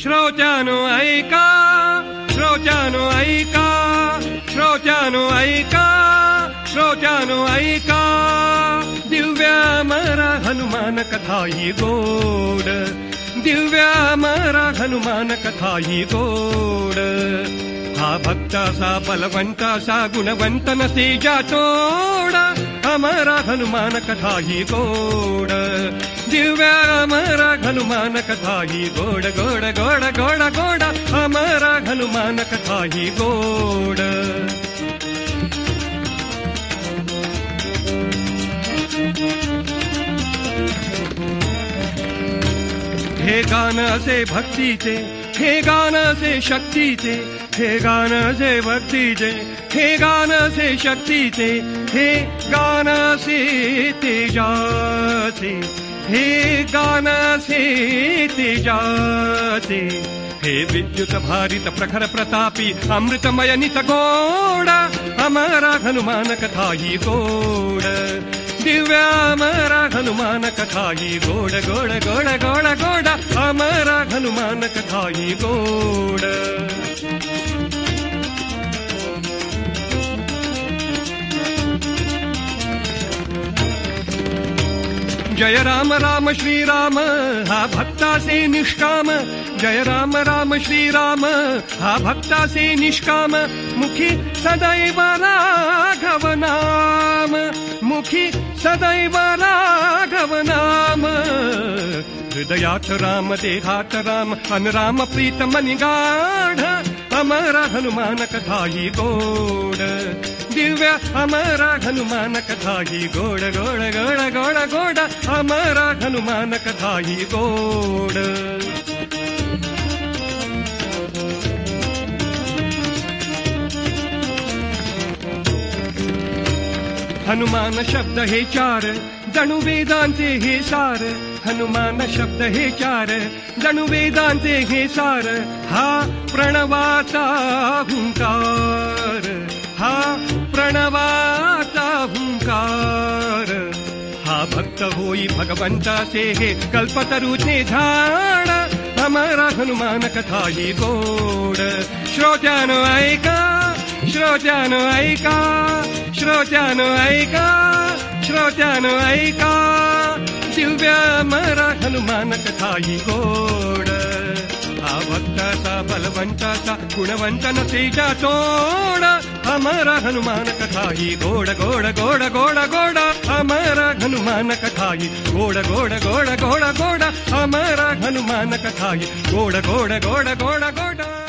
श्रोत्यानो ऐका, श्रोत्यानो ऐका, श्रोत्यानो ऐका, श्रोत्यानो ऐका, दिव्या अमरा हनुमान कथा ही गोड, दिव्या अमरा हनुमान कथा ही गोड. हा भक्तासा बलवंतासा गुणवंत नसे जातोड, अमरा हनुमान कथा ही गोड, दिव्या अमरा हनुमान कथा ही गोड गोड गोड गोड गोड, अमरा हनुमान कथा ही गोड. हे गाणं असे भक्तीचे, हे गाणं असे शक्तीचे, हे गाणं असे भक्तीचे, हे गाणं असे शक्तीचे, हे गाणं असे तेजाचे, हे गाणं असे तेजाचे, हे विद्युत भारित प्रखर प्रतापी अमृतमय नित गोड, अमरा हनुमान कथा ही गोड, दिव्या अमरा हनुमान कथा ही गोड गोड गोड गोड गोड, अमरा हनुमान कथा ही गोड. जय राम राम श्रीराम हा भक्तासे निष्काम, जय राम राम श्रीराम हा भक्तासे निष्काम, मुखी सदैव राघव नाम, मुखी सदैव राघव नाम, हृदयात राम देहात राम अनुराम प्रीतम निगाढ, अमरा हनुमान कथा ही गोड, दिव्या अमरा हनुमान कथा ही गोड गोड गोड गोड गोड, अमरा हनुमान कथा ही गोड. हनुमान शब्द हे चार जणू वेदांचे हे सार, हनुमान शब्द हे चार जणू वेदांचे हे सार, हा प्रणवाचा हुंकार, हा प्रणवाचा हुंकार, हा भक्त होई भगवंताचे हे कल्पतरूचे झाड, अमरा हनुमान कथा ही गोड. श्रोत्यानो ऐका, श्रोत्यानो ऐका, श्रोत्यानो ऐका, श्रोत्यानो ऐका, दिव्या अमरा हनुमान कथा ही गोड. हा भक्ताचा बलवंताचा गुणवंत नसे जातोड, अमरा हनुमान कथा ही गोड गोड गोड गोड गोड, अमरा हनुमान कथा ही गोड गोड गोड गोड गोड, अमरा हनुमान कथा ही गोड गोड गोड गोड गोड.